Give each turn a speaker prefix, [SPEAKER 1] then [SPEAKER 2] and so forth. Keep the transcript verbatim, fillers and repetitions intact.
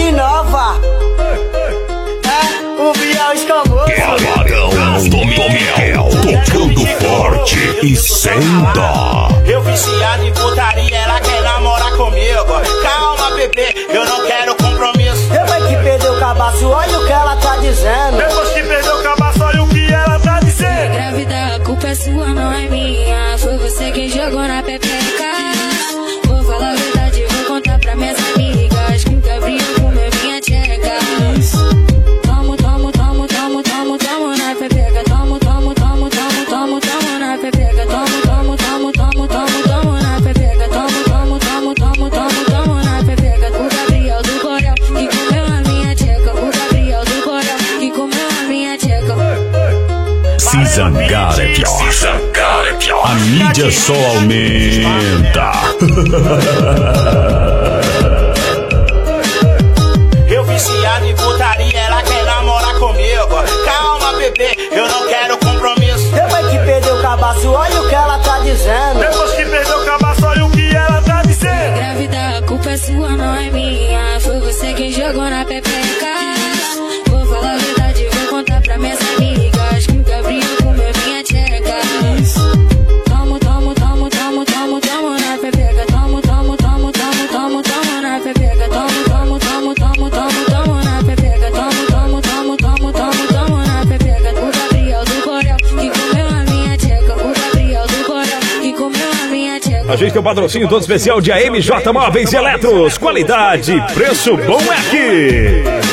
[SPEAKER 1] de nova. É, o Biel escambou.
[SPEAKER 2] Paredão do Miguel, tocando forte e sem dó.
[SPEAKER 3] Eu viciado em putaria, ela quer namorar comigo. Calma, bebê, eu não quero compromisso.
[SPEAKER 1] Depois que perdeu o cabaço, olha o que ela tá dizendo.
[SPEAKER 3] Depois que perdeu o cabaço, olha o que ela tá dizendo.
[SPEAKER 4] Grávida, a culpa é sua, não é minha. Foi você quem jogou na pepeca. Vou falar a verdade, vou contar pra minhas amigas que o Gabriel comeu minha tcheca. Tomo, tomo, tomo, tomo, tomo, tomo na pepeca. Tomo, tomo, tomo, tomo, tomo, tomo na pepeca. Tomo, tomo, tomo, tomo, tomo, tomo na pepeca. Tomo, tomo, tomo, tomo, tomo, tomo na pepeca. O Gabriel do Corel que comeu a minha tcheca. O Gabriel do Corel que comeu a minha tcheca.
[SPEAKER 2] Se zangar é pior. Se zangar é pior. A mídia só aumenta.
[SPEAKER 3] Eu viciado em putaria, ela quer namorar comigo. Calma, bebê, eu não quero compromisso.
[SPEAKER 1] Depois que perdeu o cabaço, olha o que ela tá dizendo.
[SPEAKER 3] Depois que perdeu o cabaço, olha o que ela tá dizendo.
[SPEAKER 4] Grávida, a culpa é sua, não é minha. Foi você quem jogou na pepeca. Vou falar a verdade, vou contar pra minhas amigas que o Gabriel comeu minha tcheca. Tomo, tomo, tomo, tomo, tomo, tomo na pepeca. Tomo, tomo, tomo, tomo, tomo, tomo na pepeca. Tomo, tomo, tomo, tomo, tomo, tomo na pepeca. Tomo, tomo, tomo, tomo, tomo, tomo na pepeca. O Gabriel do Corel que comeu a minha tcheca. O Gabriel do Corel que comeu a minha tcheca.
[SPEAKER 2] A gente tem o patrocínio todo especial de A M J Móveis e Eletros. Qualidade, preço bom é aqui.